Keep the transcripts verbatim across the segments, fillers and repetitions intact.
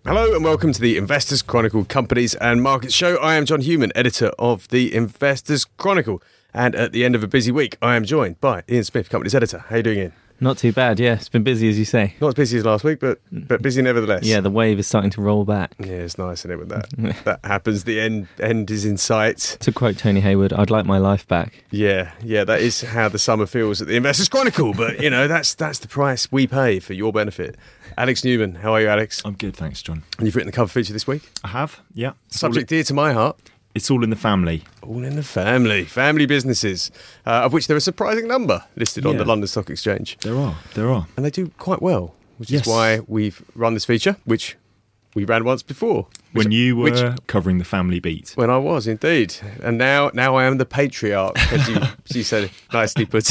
Hello and welcome to the Investors Chronicle Companies and Markets Show. I am John Human, editor of the Investors Chronicle. And at the end of a busy week, I am joined by Ian Smith, Companies editor. How are you doing, Ian? Not too bad, yeah. It's been busy, as you say. Not as busy as last week, but but busy nevertheless. Yeah, the wave is starting to roll back. Yeah, it's nice, isn't it, when that, that happens. The end end is in sight. To quote Tony Hayward, I'd like my life back. Yeah, yeah, that is how the summer feels at the Investors Chronicle. But, you know, that's that's the price we pay for your benefit. Alex Newman, how are you, Alex? I'm good, thanks, John. And you've written the cover feature this week? I have, yeah. Subject dear to my heart. It's all in the family. All in the family. Family businesses, uh, of which there are a surprising number listed yeah. on the London Stock Exchange. There are, there are. And they do quite well, which yes. is why we've run this feature, which we ran once before. When which, you were which, covering the family beat. When I was, indeed. And now now I am the patriarch, as you, as you said, nicely put.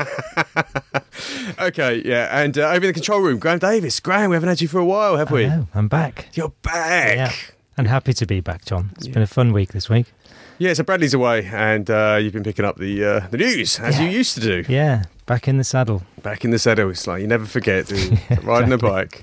Okay, yeah. And uh, over in the control room, Graham Davis. Graham, we haven't had you for a while, have we? I know, I'm back. You're back. Yeah. And happy to be back, John. It's yeah. been a fun week this week. Yeah, so Bradley's away, and uh, you've been picking up the uh, the news, as yeah. you used to do. Yeah, back in the saddle. Back in the saddle. It's like you never forget, do you? yeah, Riding exactly. a bike.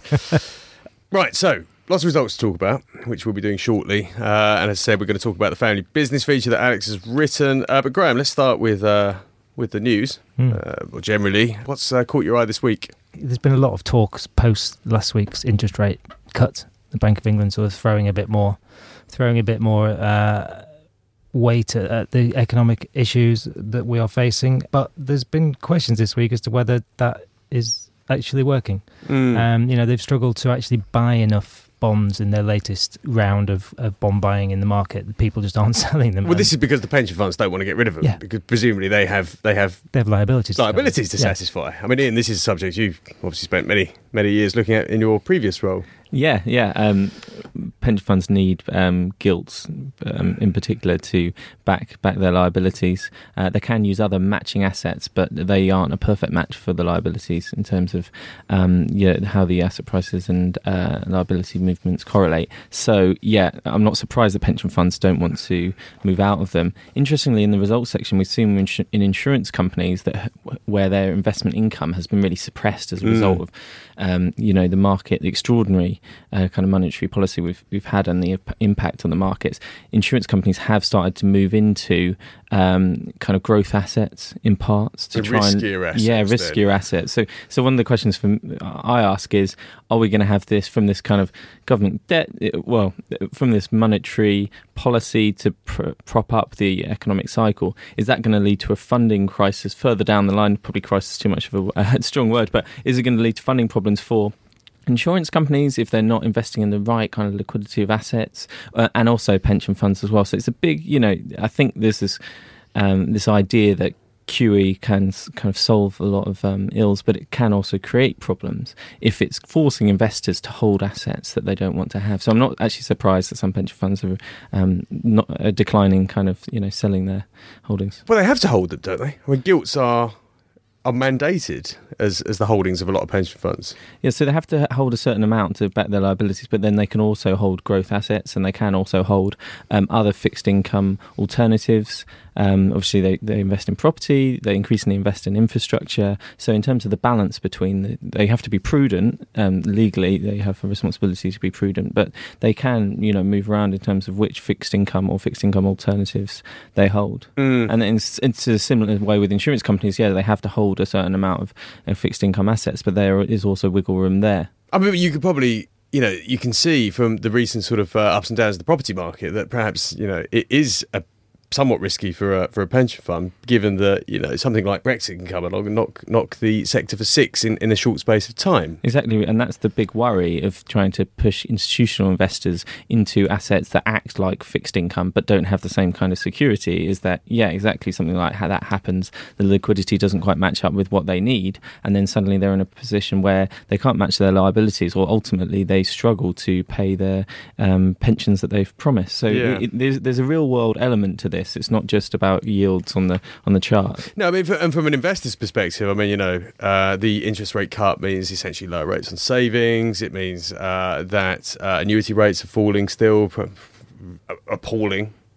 Right, so lots of results to talk about, which we'll be doing shortly. Uh, and as I said, we're going to talk about the family business feature that Alex has written. Uh, but Graham, let's start with uh, with the news, mm. uh, or generally. What's uh, caught your eye this week? There's been a lot of talks post last week's interest rate cut. The Bank of England sort of throwing a bit more, throwing a bit more uh, weight at, at the economic issues that we are facing. But there's been questions this week as to whether that is actually working. Mm. Um, you know, they've struggled to actually buy enough bonds in their latest round of, of bond buying in the market. The people just aren't selling them. Well, this is because the pension funds don't want to get rid of them. Yeah. Because presumably they have they have they have liabilities. Liabilities to, to yeah. satisfy. I mean, Ian, this is a subject you've obviously spent many many years looking at in your previous role. Yeah, yeah. Um, pension funds need um, gilts um, in particular to back back their liabilities. Uh, they can use other matching assets, but they aren't a perfect match for the liabilities in terms of um, yeah, how the asset prices and uh, liability movements correlate. So, yeah, I'm not surprised that pension funds don't want to move out of them. Interestingly, in the results section, we've seen in insurance companies that where their investment income has been really suppressed as a result mm. of um, you know, the market, the extraordinary Uh, kind of monetary policy we've we've had and the ip- impact on the markets. Insurance companies have started to move into um, kind of growth assets in parts to the try riskier and assets, yeah riskier then. assets. So so one of the questions from I ask is, are we going to have this from this kind of government debt? Well, from this monetary policy to pr- prop up the economic cycle, is that going to lead to a funding crisis further down the line? Probably crisis is too much of a, a strong word, but is it going to lead to funding problems for insurance companies if they're not investing in the right kind of liquidity of assets, uh, and also pension funds as well? So it's a big, you know, I think there's this um, this idea that Q E can s- kind of solve a lot of um, ills, but it can also create problems if it's forcing investors to hold assets that they don't want to have. So I'm not actually surprised that some pension funds are um, not uh, declining, kind of, you know, selling their holdings. Well, they have to hold them, don't they? I mean, gilts are are mandated as as the holdings of a lot of pension funds. Yeah, so they have to hold a certain amount to back their liabilities, but then they can also hold growth assets, and they can also hold um, other fixed income alternatives. Um, obviously, they, they invest in property, they increasingly invest in infrastructure. So in terms of the balance between, the, they have to be prudent. Um, legally, they have a responsibility to be prudent, but they can, you know, move around in terms of which fixed income or fixed income alternatives they hold. Mm. And it's, it's a similar way with insurance companies. Yeah, they have to hold a certain amount of uh, fixed income assets, but there is also wiggle room there. I mean, you could probably, you know, you can see from the recent sort of uh, ups and downs of the property market that perhaps, you know, it is a somewhat risky for a, for a pension fund, given that, you know, something like Brexit can come along and knock knock the sector for six in, in a short space of time. Exactly, and that's the big worry of trying to push institutional investors into assets that act like fixed income but don't have the same kind of security, is that, yeah, exactly, something like how that happens, the liquidity doesn't quite match up with what they need, and then suddenly they're in a position where they can't match their liabilities, or ultimately they struggle to pay their um, pensions that they've promised. So yeah. it, it, there's, there's a real world element to this. It's not just about yields on the on the chart. No, I mean, and from an investor's perspective, I mean, you know, uh, the interest rate cut means essentially lower rates on savings. It means uh, that uh, annuity rates are falling still, appalling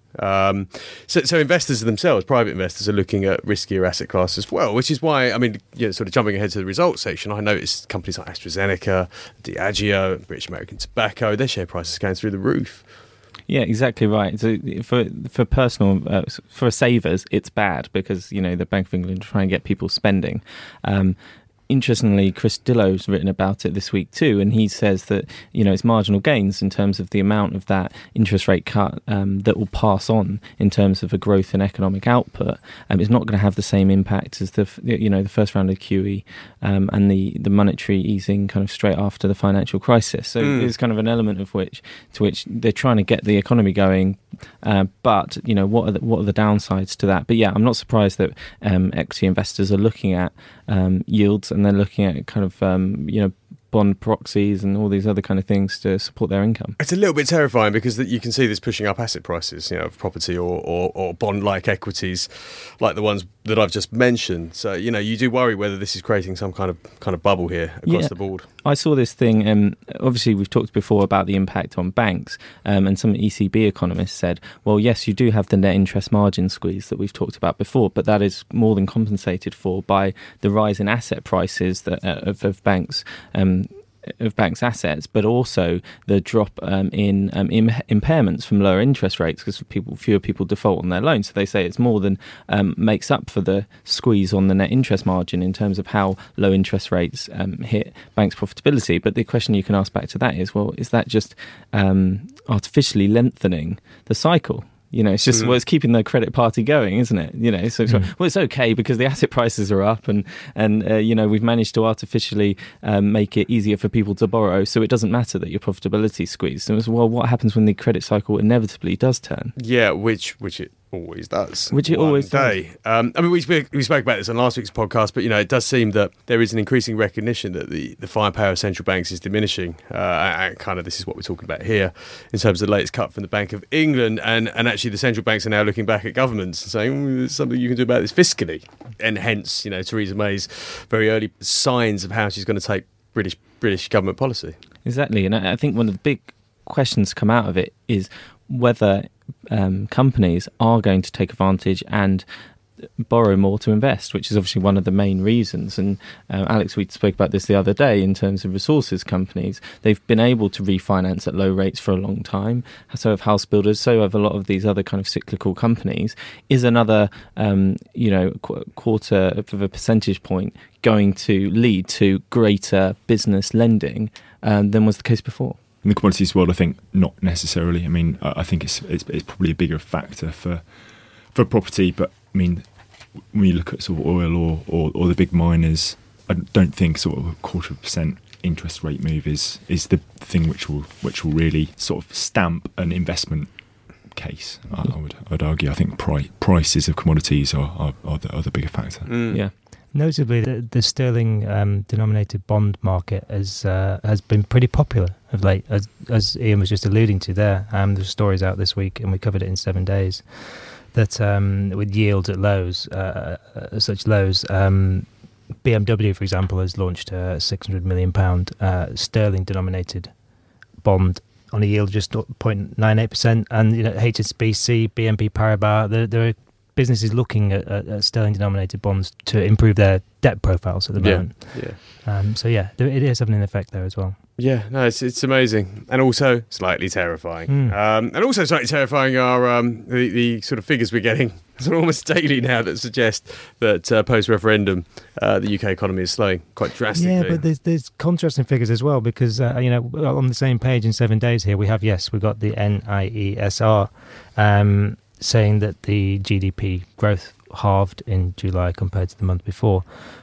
Um, so, so investors themselves, private investors, are looking at riskier asset classes as well, which is why, I mean, you know, sort of jumping ahead to the results section, I noticed companies like AstraZeneca, Diageo, British American Tobacco, their share prices are going through the roof. Yeah, exactly right. So for for personal uh, for savers, it's bad because you know the Bank of England try and get people spending. Um, Interestingly, Chris Dillow's written about it this week too, and he says that you know it's marginal gains in terms of the amount of that interest rate cut um, that will pass on in terms of a growth in economic output. Um, it's not going to have the same impact as the you know the first round of Q E um, and the, the monetary easing kind of straight after the financial crisis. So mm. there's kind of an element of which to which they're trying to get the economy going, uh, but you know what are the, what are the downsides to that? But yeah, I'm not surprised that um, equity investors are looking at um, yields. And they're looking at kind of, um, you know, bond proxies and all these other kind of things to support their income. It's a little bit terrifying because you can see this pushing up asset prices, you know, of property or, or, or bond-like equities like the ones that I've just mentioned. So, you know, you do worry whether this is creating some kind of kind of bubble here across yeah. the board. I saw this thing, um, obviously we've talked before about the impact on banks, um, and some E C B economists said, well, yes, you do have the net interest margin squeeze that we've talked about before, but that is more than compensated for by the rise in asset prices that uh, of, of banks um of banks' assets, but also the drop um, in um, im- impairments from lower interest rates because people, fewer people default on their loans. So they say it's more than um, makes up for the squeeze on the net interest margin in terms of how low interest rates um, hit banks' profitability. But the question you can ask back to that is, well, is that just um, artificially lengthening the cycle? You know, it's just, mm. well, it's keeping the credit party going, isn't it? You know, so it's, mm. well, it's okay because the asset prices are up and, and uh, you know, we've managed to artificially um, make it easier for people to borrow. So it doesn't matter that your profitability is squeezed. And it's, well, what happens when the credit cycle inevitably does turn? Yeah, which which it always does. Which it one always day. does. Um, I mean, we spoke, we spoke about this on last week's podcast, but, you know, it does seem that there is an increasing recognition that the, the firepower of central banks is diminishing. Uh, and kind of this is what we're talking about here in terms of the latest cut from the Bank of England. And, and actually the central banks are now looking back at governments and saying, oh, there's something you can do about this fiscally. And hence, you know, Theresa May's very early signs of how she's going to take British British government policy. Exactly. And I think one of the big questions to come out of it is whether um, companies are going to take advantage and borrow more to invest, which is obviously one of the main reasons. And uh, Alex, we spoke about this the other day in terms of resources companies. They've been able to refinance at low rates for a long time. So have house builders, so have a lot of these other kind of cyclical companies. Is another, um, you know, qu- quarter of a percentage point going to lead to greater business lending um, than was the case before? In the commodities world, I think not necessarily. I mean, I think it's it's, it's probably a bigger factor for for property, but I mean, when you look at sort of oil or, or, or the big miners, I don't think sort of a quarter of a percent interest rate move is is the thing which will which will really sort of stamp an investment case. I, I would I'd argue. I think pri- prices of commodities are are, are, the, are the bigger factor. Mm. Yeah. Notably, the, the sterling um, denominated bond market has uh, has been pretty popular of late, as as Ian was just alluding to there. Um, there's stories out this week, and we covered it in seven days. That um, with yields at lows, uh, uh, such lows, um, B M W, for example, has launched a six hundred million pounds uh, sterling denominated bond on a yield of just zero point nine eight percent, and you know H S B C, B N P Paribas, there, there are businesses looking at, at, at sterling-denominated bonds to improve their debt profiles at the moment. Yeah, yeah. Um, so yeah, there, it is having an effect there as well. Yeah, no, it's it's amazing, and also slightly terrifying. Mm. Um, and also slightly terrifying are um, the, the sort of figures we're getting sort of almost daily now that suggest that uh, post-referendum uh, the U K economy is slowing quite drastically. Yeah, but there's there's contrasting figures as well because uh, you know on the same page in seven days here we have yes we've got the N I E S R um, saying that the G D P growth halved in July compared to the month before.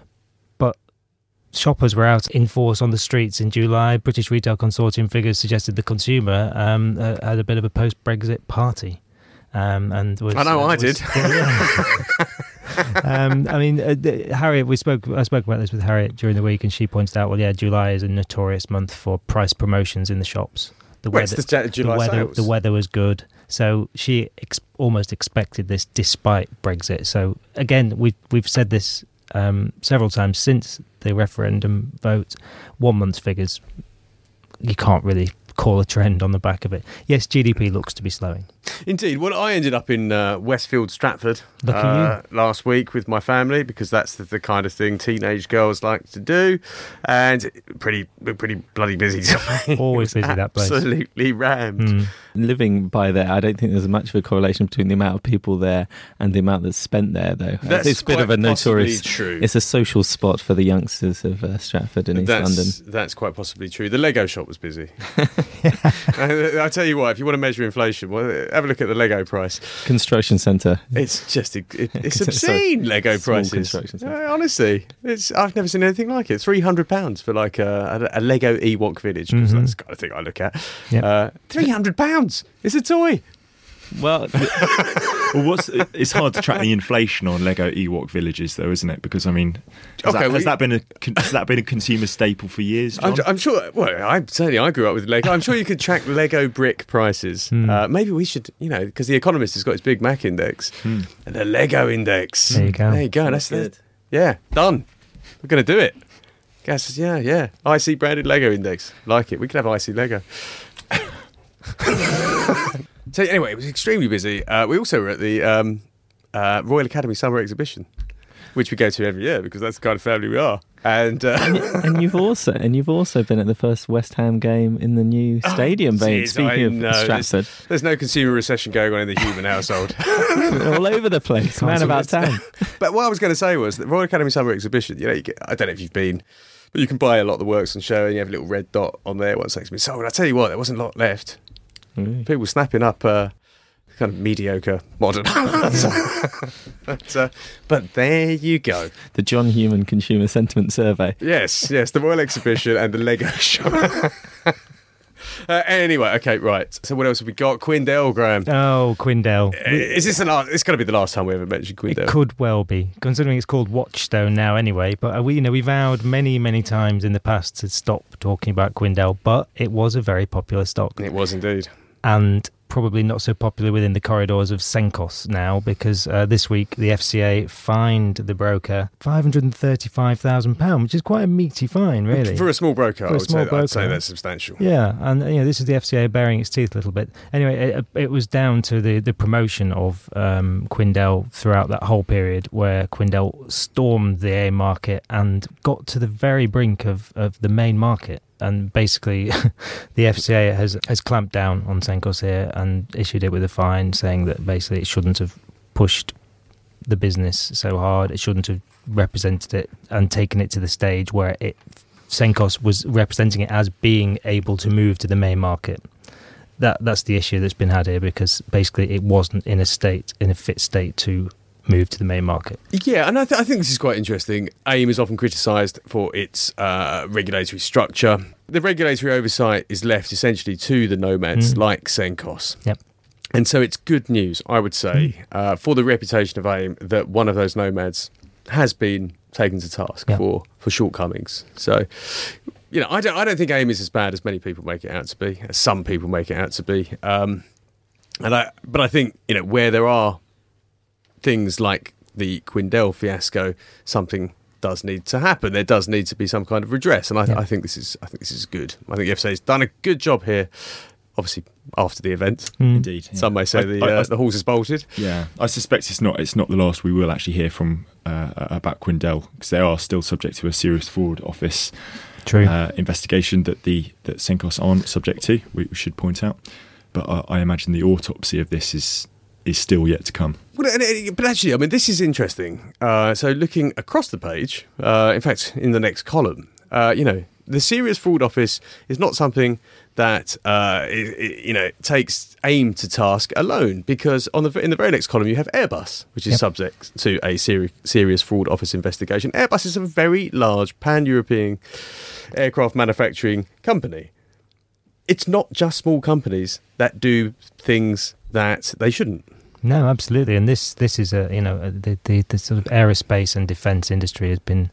Shoppers were out in force on the streets in July. British Retail Consortium figures suggested the consumer um, uh, had a bit of a post-Brexit party. Um, and was, I know uh, I was, did. Yeah. um, I mean, uh, the, Harriet. We spoke. I spoke about this with Harriet during the week, and she pointed out, well, yeah, July is a notorious month for price promotions in the shops. The Where's weather, the July the weather, sales? the weather was good, so she ex- almost expected this, despite Brexit. So again, we've we've said this um, several times since the referendum vote. One month's figures, you can't really call a trend on the back of it. Yes, G D P looks to be slowing. Indeed. Well, I ended up in uh, Westfield, Stratford Lucky uh, last week with my family because that's the, the kind of thing teenage girls like to do, and pretty pretty bloody busy. Always busy, that place. Absolutely rammed. Mm. Living by there, I don't think there's much of a correlation between the amount of people there and the amount that's spent there, though. That's it's a bit of a notorious. True. It's a social spot for the youngsters of uh, Stratford and East that's, London. That's quite possibly true. The Lego shop was busy. I, I tell you what, if you want to measure inflation, well, have a look at the Lego price. Construction centre. It's just it, it's obscene. Lego Small prices. construction centre. Uh, honestly, it's I've never seen anything like it. Three hundred pounds for like a, a, a Lego Ewok village because Mhm. that's the kind of thing I look at. Yep. Uh, Three hundred pounds. It's a toy. Well, Well, what's it's hard to track the inflation on Lego Ewok villages, though, isn't it? Because I mean, has, Okay, that, well, has you- that been a con- has that been a consumer staple for years, John? I'm, I'm sure. Well, I certainly I grew up with Lego. I'm sure you could track Lego brick prices. Hmm. Uh, maybe we should, you know, because the Economist has got its Big Mac index Hmm. and the Lego index. There you go. There you go. That's good. Yeah, done. We're going to do it. Guess, yeah, yeah. I C branded Lego index. Like it. We could have I C Lego. So anyway, it was extremely busy. Uh, we also were at the um, uh, Royal Academy Summer Exhibition, which we go to every year because that's the kind of family we are. And, uh, and you've also and you've also been at the first West Ham game in the new stadium. Oh, Babe, jeez, speaking I of know. Stratford, There's, there's no consumer recession going on in the human household. all over the place, man about town. But what I was going to say was that Royal Academy Summer Exhibition, you know, you get, I don't know if you've been, but you can buy a lot of the works on show and you have a little red dot on there once it's been sold. I tell you what, there wasn't a lot left. Mm. People snapping up uh, kind of mediocre modern art. but, uh, but there you go. The John Human Consumer Sentiment Survey. Yes, yes, the Royal Exhibition and the Lego Shop. Uh, anyway, okay, right. So what else have we got? Quindell, Graham. Oh, Quindell. Uh, Is this the last? It's got to be the last time we ever mentioned Quindell. It could well be, considering it's called Watchstone now anyway. But uh, we, you know, we vowed many, many times in the past to stop talking about Quindell, but it was a very popular stock. It was indeed. And probably not so popular within the corridors of Cenkos now, because uh, this week the F C A fined the broker five hundred thirty-five thousand pounds, which is quite a meaty fine, really. For a small broker, For I a would small say, broker. I'd say that's substantial. Yeah, and you know this is the F C A baring its teeth a little bit. Anyway, it, it was down to the, the promotion of um, Quindell throughout that whole period, where Quindell stormed the A I M market and got to the very brink of, of the main market. And basically, the F C A has has clamped down on Cenkos here and issued it with a fine, saying that basically it shouldn't have pushed the business so hard. It shouldn't have represented it and taken it to the stage where it Cenkos was representing it as being able to move to the main market. That that's the issue that's been had here, because basically it wasn't in a state in a fit state to move to the main market. Yeah, and I, th- I think this is quite interesting. A I M is often criticised for its uh, regulatory structure. The regulatory oversight is left essentially to the nomads Mm. like Cenkos. Yep. And so it's good news, I would say, uh, for the reputation of A I M that one of those nomads has been taken to task Yep. for, for shortcomings. So, you know, I don't, I don't think A I M is as bad as many people make it out to be, as some people make it out to be. Um, and I, but I think, you know, where there are things like the Quindell fiasco, something does need to happen. There does need to be some kind of redress, and I, Yeah. I think this is I think this is good. I think the F C A has done a good job here. Obviously, after the event, Mm. Indeed, yeah. some may say I- the I- uh, I- the horse is bolted. Yeah, I suspect it's not. It's not the last we will actually hear from uh, about Quindell, because they are still subject to a serious fraud office True. uh, investigation that the that Cenkos aren't subject to. We, we should point out, but I, I imagine the autopsy of this is is still yet to come. Well, and it- but actually, I mean, this is interesting. Uh, so, looking across the page, uh, in fact, in the next column, uh, you know, the Serious Fraud Office is not something that uh, i i you know takes aim to task alone, because on the in the very next column you have Airbus, which is Yep. subject to a seri- Serious Fraud Office investigation. Airbus is a very large pan-European aircraft manufacturing company. It's not just small companies that do things that they shouldn't. No, absolutely, and this this is a you know a- the, the the sort of aerospace and defence industry has been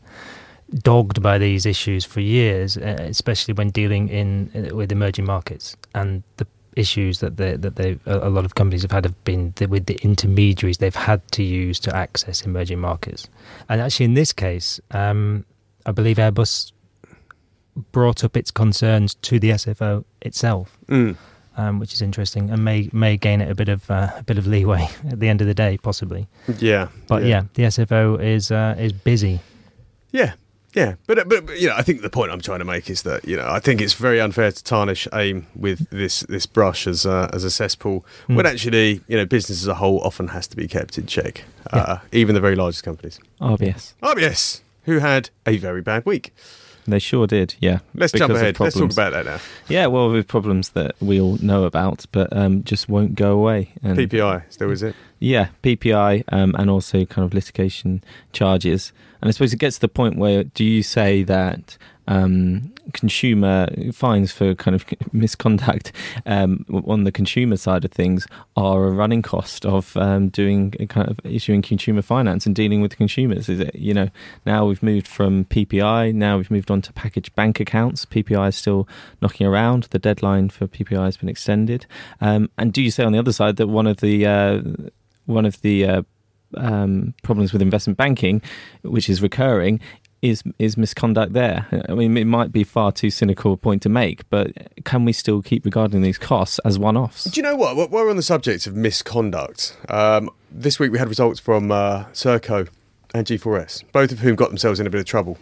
dogged by these issues for years, uh, especially when dealing in uh, with emerging markets, and the issues that they that they a a lot of companies have had have been the, with the intermediaries they've had to use to access emerging markets. And actually, in this case, um, I believe Airbus brought up its concerns to the S F O itself, Mm. um, which is interesting, and may may gain it a bit of uh, a bit of leeway at the end of the day, possibly. Yeah. But yeah, the S F O is uh, is busy. Yeah. Yeah, but, but but you know, I think the point I'm trying to make is that you know I think it's very unfair to tarnish AIM with this this brush as a, as a cesspool Mm. when actually you know business as a whole often has to be kept in check, uh, even the very largest companies. R B S. R B S, who had a very bad week. They sure did, yeah. Let's Because jump of ahead. Let's talk problems. about that now. Yeah, well, with problems that we all know about, but um, just won't go away. And P P I, still is it? Yeah, P P I um, and also kind of litigation charges. And I suppose it gets to the point where do you say that um, consumer fines for kind of misconduct um, on the consumer side of things are a running cost of um, doing a kind of issuing consumer finance and dealing with consumers? Is it, you know, now we've moved from P P I, now we've moved on to packaged bank accounts. P P I is still knocking around. The deadline for P P I has been extended. Um, and do you say on the other side that one of the uh, one of the uh, um, problems with investment banking, which is recurring, is is misconduct there? I mean, it might be far too cynical a point to make, but can we still keep regarding these costs as one-offs? Do you know what? While we're on the subject of misconduct, um, this week we had results from uh, Serco and G four S, both of whom got themselves in a bit of trouble.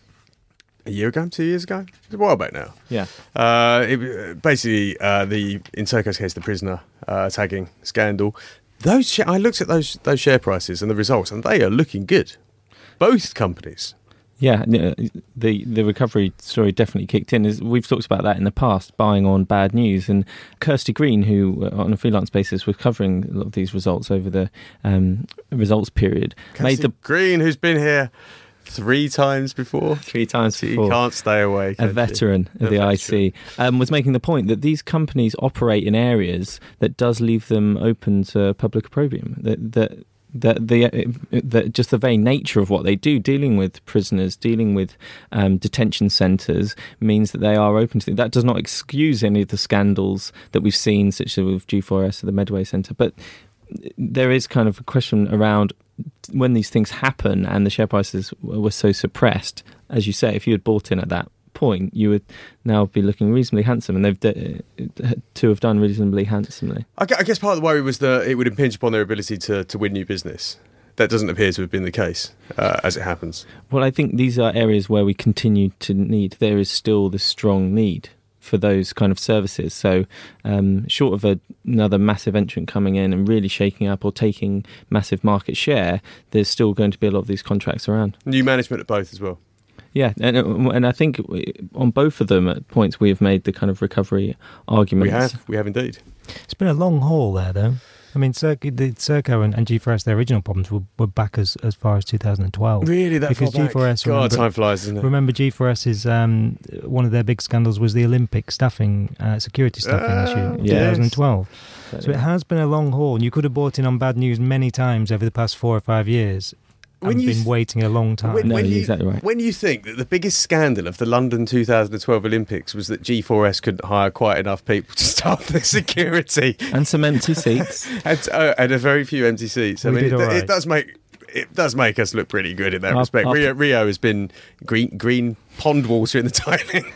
A year ago, two years ago, it's a while back now. Yeah. Uh, it, basically, uh, the in Serco's case, the prisoner uh, tagging scandal. Those sh- I looked at those those share prices and the results, and they are looking good. Both companies. Yeah, the the recovery story definitely kicked in. Is we've talked about that in the past, buying on bad news. And Kirsty Green, who on a freelance basis was covering a lot of these results over the um, results period, Kirsty made the Green, who's been here three times before. three times So before. you can't stay away. A can you? veteran of A the I veteran. C, um, was making the point that these companies operate in areas that does leave them open to public opprobrium. That that that the that just the very nature of what they do, dealing with prisoners, dealing with um, detention centres, means that they are open to. That does not excuse any of the scandals that we've seen, such as with G four S or the Medway Centre, but there is kind of a question around when these things happen and the share prices were so suppressed. As you say, if you had bought in at that point, you would now be looking reasonably handsome, and they've de- to have done reasonably handsomely. I gu- I guess part of the worry was that it would impinge upon their ability to, to win new business. That doesn't appear to have been the case, uh, as it happens. Well, I think these are areas where we continue to need. There is still this strong need for those kind of services. So um, short of a, another massive entrant coming in and really shaking up or taking massive market share, there's still going to be a lot of these contracts around. New management at both as well. Yeah, and and I think on both of them at points we have made the kind of recovery arguments. We have, we have indeed. It's been a long haul there, though. I mean, Serco, the Serco and, and G four S, their original problems were, were back as, as far as two thousand twelve. Really, that Because far back? G four S, God, remember- time flies, doesn't it? Remember, G four S's um, one of their big scandals was the Olympic staffing, uh, security staffing Ah, issue in yes. twenty twelve. So it has been a long haul, and you could have bought in on bad news many times over the past four or five years. When and you been th- waiting a long time. When, No, when you're you, exactly right. when you think that the biggest scandal of the London two thousand twelve Olympics was that G four S couldn't hire quite enough people to staff their security And some empty seats. and, uh, and a very few empty seats. I We mean, did it, all right. it does make it does make us look pretty good in that Our- respect. our- Rio, Rio has been green green pond water in the diving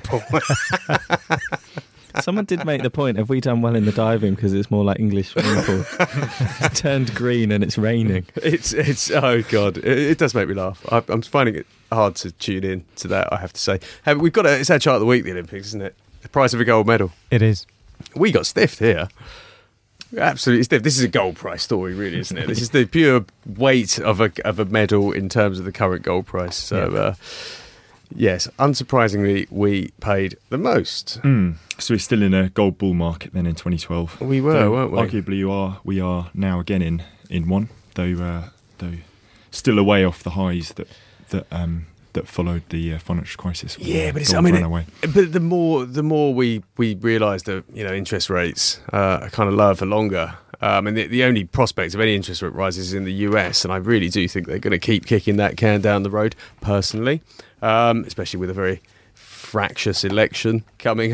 pool. Someone did make the point, have we done well in the diving because it's more like English swimming pool? It's turned green and it's raining. It's it's oh god, it, it does make me laugh. I, I'm finding it hard to tune in to that. I have to say, hey, we've got a, it's our chart of the week, the Olympics, isn't it? The price of a gold medal. It is. We got stiffed here. Absolutely stiff. This is a gold price story, really, isn't it? This is the pure weight of a of a medal in terms of the current gold price. So, Yeah. uh, yes, unsurprisingly, we paid the most. Mm. So we're still in a gold bull market then in twenty twelve. We were, Though weren't we? Arguably, you are. We are now again in, in one, though uh, though still away off the highs that that um, that followed the uh, financial crisis. when, Yeah, uh, but it's, I gold mean, ran it- away. but the more the more we we realise that you know interest rates uh, are kind of lower for longer. Um, and the, the only prospect of any interest rate rises is in the U S, and I really do think they're going to keep kicking that can down the road, personally, um, especially with a very fractious election coming up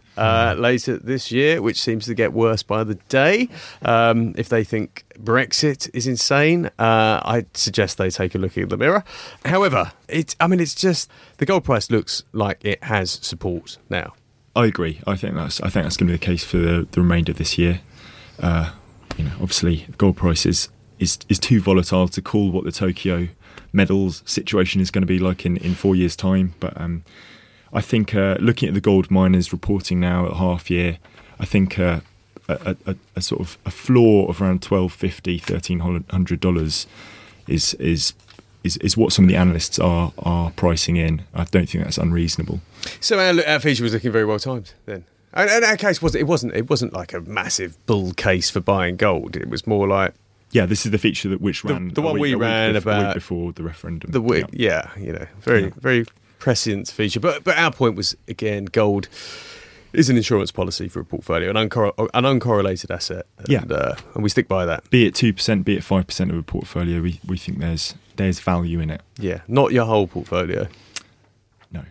uh, later this year, which seems to get worse by the day. Um, if they think Brexit is insane, uh, I'd suggest they take a look in the mirror. However, it, I mean, it's just the gold price looks like it has support now. I agree. I think that's I think that's going to be the case for the, the remainder of this year. Uh, you know, obviously, the gold price is, is is too volatile to call what the Tokyo metals situation is going to be like in, in four years' time. But um, I think uh, looking at the gold miners reporting now at half year, I think uh, a, a, a sort of a floor of around twelve fifty, thirteen hundred dollars is is. Is, is what some of the analysts are are pricing in. I don't think that's unreasonable. So our, our feature was looking very well timed then. And, and our case was it wasn't it wasn't like a massive bull case for buying gold. It was more like yeah, this is the feature that which the, ran the one week, we ran week before, about week before the referendum. The week, yeah. yeah, you know, very yeah. very prescient feature. But but our point was again, gold is an insurance policy for a portfolio, an, uncor- an uncorrelated asset. And, yeah, uh, and we stick by that. Be it two percent, be it five percent of a portfolio, we we think there's there's value in it. Yeah, not your whole portfolio. No.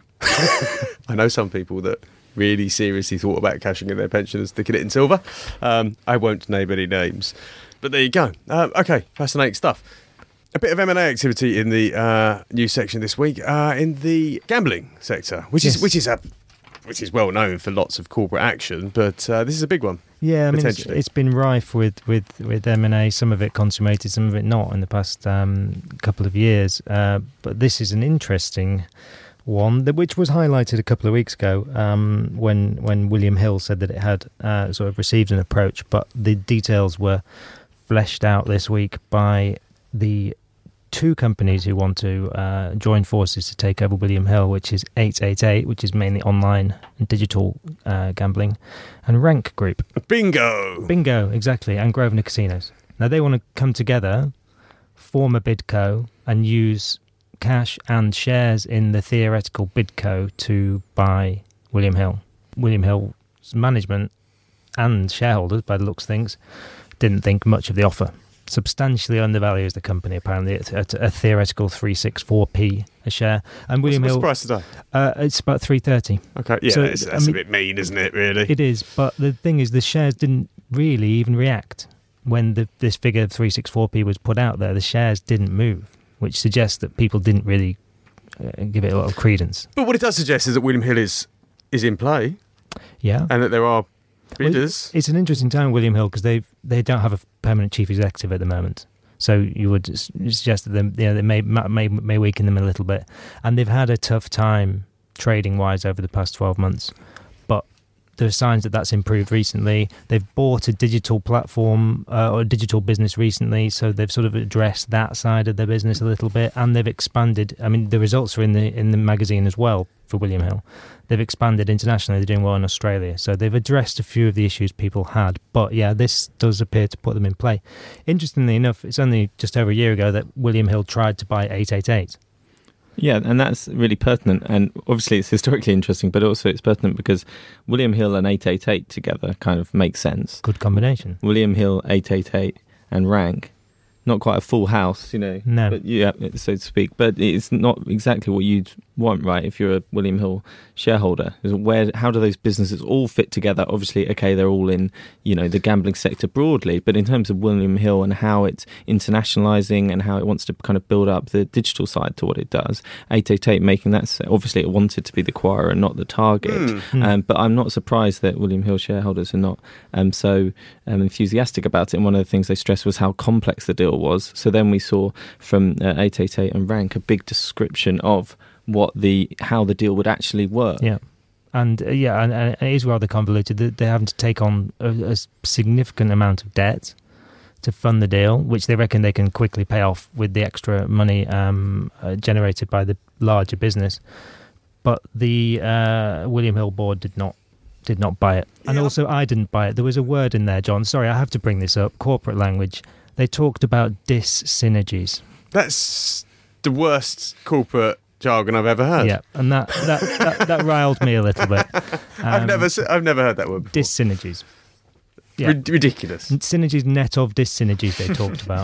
I know some people that really seriously thought about cashing in their pension and sticking it in silver. Um, I won't name any names. But there you go. Uh, okay, fascinating stuff. A bit of M and A activity in the uh, news section this week uh, in the gambling sector, which yes. is which is a which is well known for lots of corporate action, but uh, this is a big one. Yeah, I mean, it's, it's been rife with, with, with M and A, some of it consummated, some of it not in the past um, couple of years. Uh, but this is an interesting one, that, which was highlighted a couple of weeks ago um, when, when William Hill said that it had uh, sort of received an approach, but the details were fleshed out this week by the two companies who want to uh, join forces to take over William Hill, which is eight eight eight, which is mainly online and digital uh, gambling, and Rank Group. Bingo! Bingo, exactly, and Grosvenor Casinos. Now they want to come together, form a bidco, and use cash and shares in the theoretical bidco to buy William Hill. William Hill's management and shareholders, by the looks of things, didn't think much of the offer. Substantially undervalues the company, apparently, at, at a theoretical three hundred sixty-four p a share. And William what's, Hill, what's the price today? Uh, it's about three thirty. Okay, yeah, so, that's, that's I mean, a bit mean, isn't it? Really, it is. But the thing is, the shares didn't really even react when the, this figure of three hundred sixty-four p was put out there. The shares didn't move, which suggests that people didn't really uh, give it a lot of credence. But what it does suggest is that William Hill is is in play. Yeah, and that there are bidders. Well, it's an interesting time, William Hill, because they they don't have a permanent chief executive at the moment. So you would suggest that they, you know, they may, may may weaken them a little bit. And they've had a tough time trading-wise over the past twelve months. But there are signs that that's improved recently. They've bought a digital platform uh, or a digital business recently, so they've sort of addressed that side of their business a little bit. And they've expanded. I mean, the results are in the in the magazine as well for William Hill. They've expanded internationally. They're doing well in Australia. So they've addressed a few of the issues people had. But yeah, this does appear to put them in play. Interestingly enough, it's only just over a year ago that William Hill tried to buy eight eight eight. Yeah, and that's really pertinent. And obviously it's historically interesting, but also it's pertinent because William Hill and eight eight eight together kind of makes sense. Good combination. William Hill, eight eight eight and Rank. Not quite a full house, you know. No. But yeah, so to speak. But it's not exactly what you'd want, right, if you're a William Hill shareholder. Where, how do those businesses all fit together? Obviously, okay, they're all in, you know, the gambling sector broadly, but in terms of William Hill and how it's internationalising and how it wants to kind of build up the digital side to what it does, eight eight eight making that, obviously it wanted to be the acquirer and not the target. Mm. Um, but I'm not surprised that William Hill shareholders are not um, so um, enthusiastic about it. And one of the things they stressed was how complex the deal was. So then we saw from uh, eight eight eight and Rank a big description of what the how the deal would actually work. Yeah, and uh, yeah, and, and it is rather convoluted. They're having to take on a, a significant amount of debt to fund the deal, which they reckon they can quickly pay off with the extra money um, uh, generated by the larger business. But the uh, William Hill board did not did not buy it, and yeah. also I didn't buy it. There was a word in there, John. Sorry, I have to bring this up. Corporate language. They talked about dis-synergies. That's the worst corporate jargon I've ever heard. Yeah, and that that, that, that riled me a little bit. Um, I've never I've never heard that word before. Dis-synergies. Yeah. R- ridiculous. Synergies net of dis-synergies they talked about.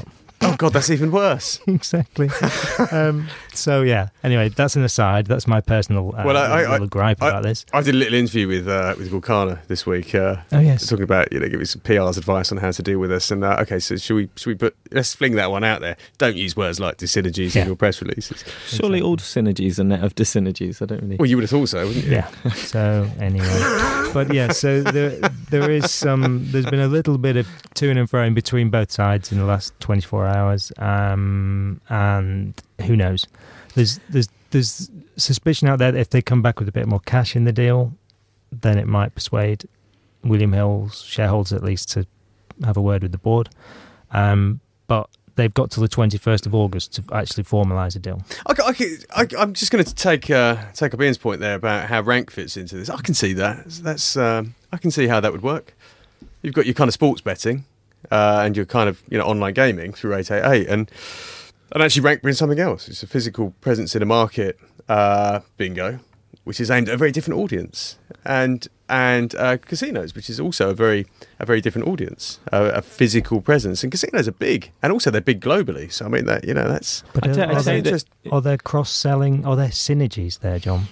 Oh God, that's even worse. Exactly. um, so yeah. Anyway, that's an aside. That's my personal uh, Well, I- I- little gripe I- about this. I did a little interview with uh, with Vulcana this week. Uh, Oh yes. talking about, you know, giving some P R's advice on how to deal with us. And uh, okay, so should we should we put let's fling that one out there. Don't use words like dyssynergies Yeah. in your press releases. Surely all synergies are net of dyssynergies. I don't really. Well, you would have thought so, wouldn't you? Yeah. So anyway, but yeah. So there there is some. There's been a little bit of to and fro in between both sides in the last twenty-four hours, um, and who knows? There's there's there's suspicion out there that if they come back with a bit more cash in the deal, then it might persuade William Hill's shareholders at least to have a word with the board. Um, but they've got till the twenty-first of August to actually formalise a deal. I, I, I, I'm just going to take uh, take up Ian's point there about how rank fits into this. I can see that. That's um, I can see how that would work. You've got your kind of sports betting uh, and your kind of, you know, online gaming through eight eight eight, and and actually rank brings something else. It's a physical presence in a market, uh, bingo, which is aimed at a very different audience, and and uh, casinos, which is also a very a very different audience, uh, a physical presence. And casinos are big, and also they're big globally. So I mean that, you know, that's But I are, tell- I are, tell there, you that- just. are there cross-selling? Are there synergies there, John?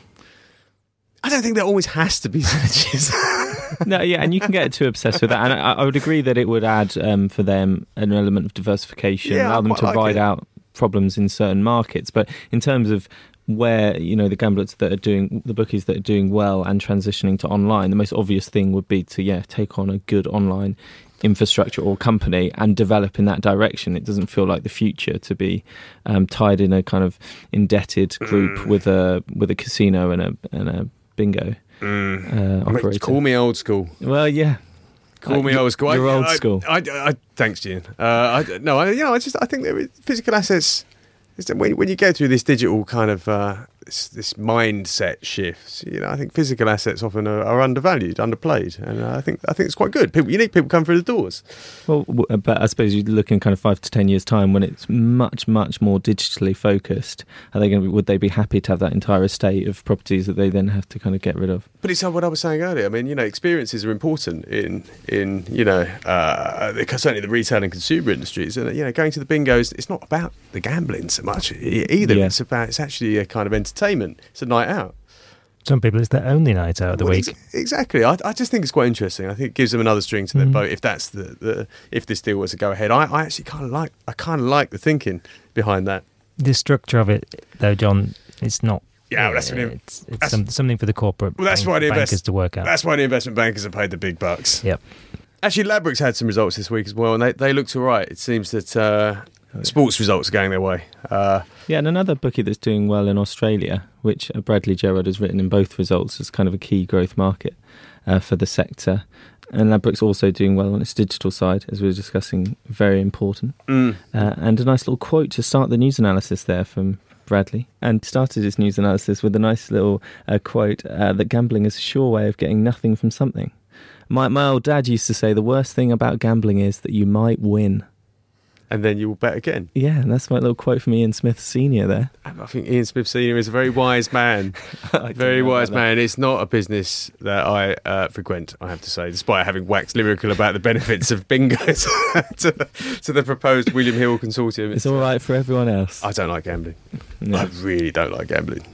I don't think there always has to be synergies. No, yeah, and you can get too obsessed with that. And I, I would agree that it would add um, for them an element of diversification, Yeah, I allow them quite to like ride it. out problems in certain markets. But in terms of where, you know, the gamblers that are doing, the bookies that are doing well and transitioning to online, the most obvious thing would be to, yeah, take on a good online infrastructure or company and develop in that direction. It doesn't feel like the future to be um, tied in a kind of indebted group Mm. with a with a casino and a and a bingo Mm. uh, I mean, operator. call me old school. Well, yeah. Call Uh, me you- old school. You're I, old I- school. I, I, I, thanks, Gian. Uh, I, no, I, you know, I just I think there is physical assets. is that When, when you go through this digital kind of uh, this, this mindset shift, you know, I think physical assets often are, are undervalued, underplayed, and uh, I think I think it's quite good. People, you need people come through the doors. Well, w- but I suppose you look in kind of five to ten years' time when it's much, much more digitally focused. Are they going? Would they be happy to have that entire estate of properties that they then have to kind of get rid of? But it's like what I was saying earlier. I mean, you know, experiences are important in in you know uh, because certainly the retail and consumer industries. And you know, going to the bingos, it's not about the gambling so much e- either. Yeah. It's about it's actually a kind of entertainment. It's a night out. Some people, it's their only night out of the Well, week. ex- exactly. I, I just think it's quite interesting. I think it gives them another string to their Mm. bow. If that's the, the if this deal was to go ahead, I, I actually kind of like I kind of like the thinking behind that. The structure of it, though, John, it's not. Yeah, well, that's what it- it's, it's that's- some, something for the corporate Well, that's bank- why the bankers invest- to work out. That's why the investment bankers have paid the big bucks. Yep. Actually, Ladbrokes had some results this week as well, and they they looked all right. It seems that uh, sports results are going their way. Uh, Yeah, and another bookie that's doing well in Australia, which uh, Bradley Gerard has written in both results as kind of a key growth market uh, for the sector. And Ladbrokes also doing well on its digital side, as we were discussing, very important. mm. Uh, and a nice little quote to start the news analysis there from Bradley. And started his news analysis with a nice little uh, quote uh, that gambling is a sure way of getting nothing from something. My, my old dad used to say the worst thing about gambling is that you might win. And then you will bet again. Yeah, and that's my little quote from Ian Smith Senior there. I think Ian Smith Senior is a very wise man. Very wise man. It's not a business that I uh, frequent, I have to say, despite having waxed lyrical about the benefits of bingos to, the, to the proposed William Hill consortium. It's all right for everyone else. I don't like gambling. No. I really don't like gambling.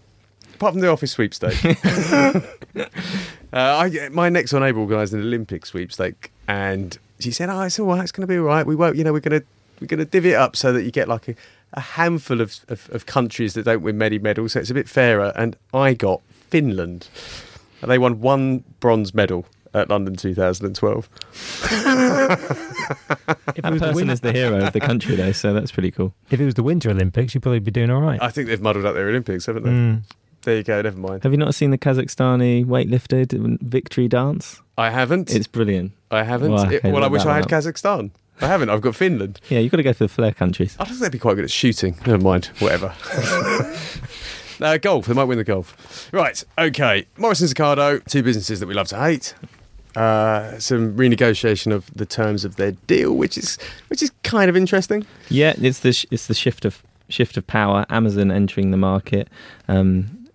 Apart from the office sweepstake. uh, I, my next door neighbour organised an Olympic sweepstake, and she said, "Oh, it's all right. It's going to be all right. We won't. You know, we're going to we're going to divvy it up so that you get like a, a handful of, of, of countries that don't win many medals, so it's a bit fairer." And I got Finland. And they won one bronze medal at London two thousand twelve. If it That was the person win- is the hero of the country, though, so that's pretty cool. if it was the Winter Olympics, you'd probably be doing all right. I think they've muddled up their Olympics, haven't they? Mm. There you go. Never mind. Have you not seen the Kazakhstani weightlifter victory dance? I haven't. It's brilliant. I haven't. Well, I It- well, I looked wish that I had one up. Kazakhstan. I haven't. I've got Finland. Yeah, you've got to go for the flair countries. I don't think they'd be quite good at shooting. Never mind. Whatever. uh, golf. They might win the golf. Right. Okay. Morrison Zaccardo. Two businesses that we love to hate. Uh, some renegotiation of the terms of their deal, which is which is kind of interesting. Yeah, it's the sh- it's the shift of shift of power. Amazon entering the market. Um,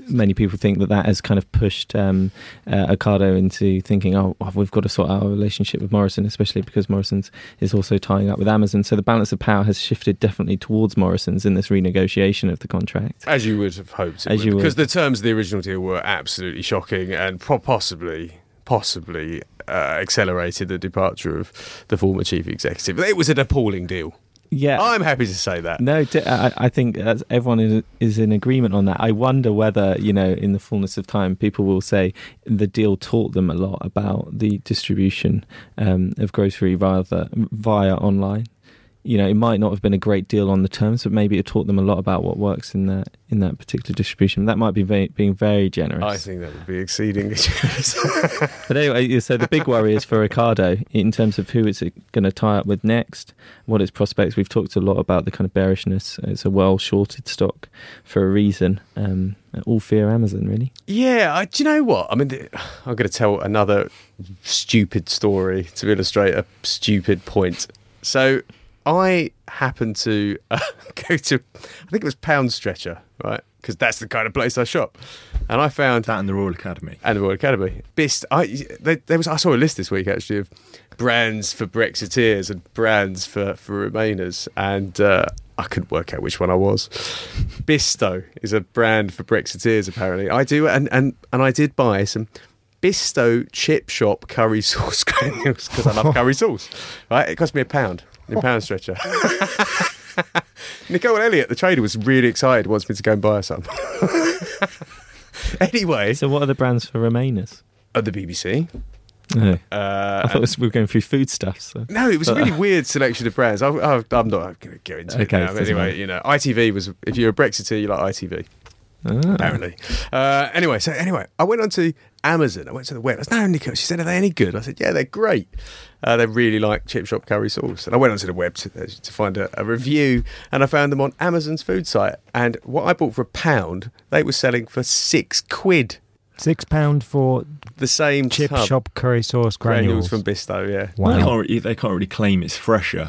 many people think that that has kind of pushed um, uh, Ocado into thinking, oh, we've got to sort out our relationship with Morrison, especially because Morrison's is also tying up with Amazon. So the balance of power has shifted definitely towards Morrison's in this renegotiation of the contract. As you would have hoped it As would, you would. because the terms of the original deal were absolutely shocking and po- possibly, possibly uh, accelerated the departure of the former chief executive. It was an appalling deal. Yeah, I'm happy to say that. No, d- I, I think that's, everyone is, is in agreement on that. I wonder whether, you know, in the fullness of time, people will say the deal taught them a lot about the distribution um, of grocery via, the, via online. You know, it might not have been a great deal on the terms, but maybe it taught them a lot about what works in that in that particular distribution. That might be very, being very generous. I think that would be exceedingly generous. But anyway, so the big worry is for Ocado in terms of who it's going to tie up with next, what its prospects. We've talked a lot about the kind of bearishness. It's a well-shorted stock for a reason. Um, all fear Amazon, really. Yeah, I, do you know what? I mean, the, I'm going to tell another stupid story to illustrate a stupid point. So I happened to uh, go to, I think it was Pound Stretcher, right? Because that's the kind of place I shop. And I found... That and the Royal Academy. And the Royal Academy. Bist, I, they, there was, I saw a list this week, actually, of brands for Brexiteers and brands for, for Remainers. And uh, I couldn't work out which one I was. Bisto is a brand for Brexiteers, apparently. I do, and, and, and I did buy some Bisto chip shop curry sauce granules because I love curry sauce. Right? It cost me a pound. In Pound Stretcher. Nicole Elliott, the trader, was really excited, wants me to go and buy her some. Anyway. So what are the brands for Remainers? Oh, the B B C. Oh. Uh, I thought it was, we were going through food stuff. So. No, it was a really weird selection of brands. I, I, I'm not going to go into Okay, it now. But doesn't anyway, matter. you know, I T V was, if you're a Brexiteer, you like I T V. Ah. Apparently. Uh, anyway, so anyway, I went on to Amazon. I went to the web. I said, no, Nicole. She said, are they any good? I said, yeah, they're great. Uh, they really like chip shop curry sauce. And I went onto the web to, to find a, a review, and I found them on Amazon's food site. And what I bought for a pound, they were selling for six quid. Six pound for The same chip tub. shop curry sauce granules granules. from Bisto, yeah. They, Wow. can't, re- they can't really claim it's fresher.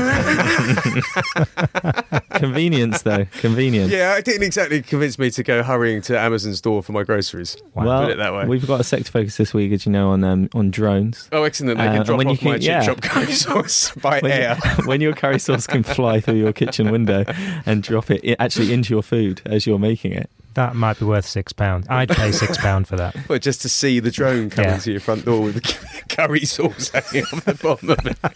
Convenience, though. Convenience. Yeah, it didn't exactly convince me to go hurrying to Amazon store for my groceries. Wow. Well, Put it that way. we've got a sector focus this week, as you know, on um, on drones. Oh, excellent. They Uh, can and drop when you off my can- chip yeah. shop curry sauce by When, air. you, when your curry sauce can fly through your kitchen window and drop it i- actually into your food as you're making it. That might be worth six pounds. I'd pay six pound for that. Well, just to see the drone coming Yeah. to your front door with the curry sauce hanging off the bottom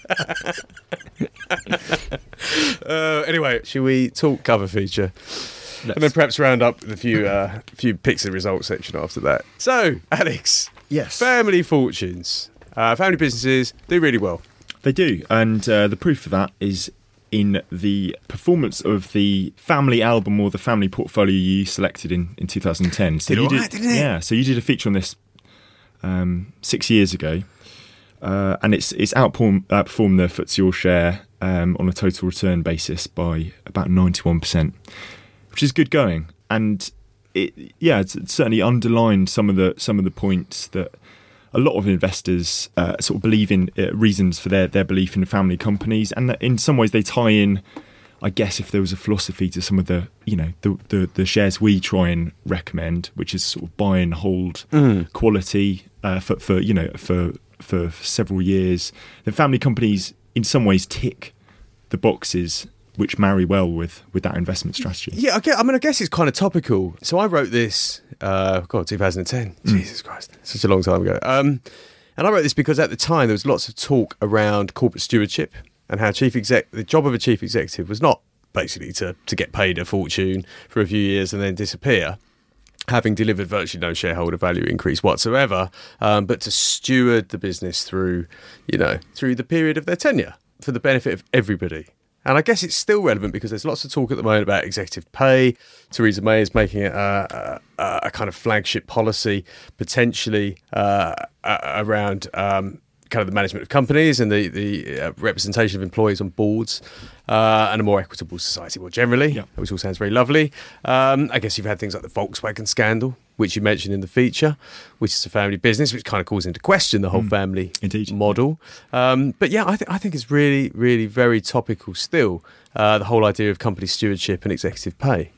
of it. uh, anyway, should we talk cover feature? And then perhaps round up with a few, uh, few picks and results section after that. So, Alex, Yes. family fortunes. Uh, family businesses do really well. They do, and uh, the proof of that is in the performance of the family album or the family portfolio you selected in, in two thousand ten. So Did you all did, right, didn't it? Yeah, so you did a feature on this um, six years ago, uh, and it's it's outperformed, outperformed the F T S E All-Share um, on a total return basis by about ninety-one percent, which is good going. And it, yeah, it's, it's certainly underlined some of the some of the points that a lot of investors uh, sort of believe in, uh, reasons for their, their belief in family companies, and that in some ways they tie in, I guess, if there was a philosophy to some of the, you know, the the, the shares we try and recommend, which is sort of buy and hold Mm. quality uh, for, for you know for for several years. The family companies in some ways tick the boxes which marry well with, with that investment strategy. Yeah, I, guess, I mean, I guess it's kind of topical. So I wrote this, uh, God, two thousand ten. Mm. Jesus Christ, such a long time ago. Um, and I wrote this because at the time there was lots of talk around corporate stewardship and how chief exec, the job of a chief executive was not basically to, to get paid a fortune for a few years and then disappear, having delivered virtually no shareholder value increase whatsoever, um, but to steward the business through, you know, through the period of their tenure for the benefit of everybody. And I guess it's still relevant because there's lots of talk at the moment about executive pay. Theresa May is making it a, a, a kind of flagship policy, potentially uh, around um, kind of the management of companies and the, the uh, representation of employees on boards uh, and a more equitable society more generally, Yeah. which all sounds very lovely. Um, I guess you've had things like the Volkswagen scandal, which you mentioned in the feature, which is a family business, which kind of calls into question the whole Mm. family Indeed. model. Um, but yeah, I, th- I think it's really, really very topical still, uh, the whole idea of company stewardship and executive pay.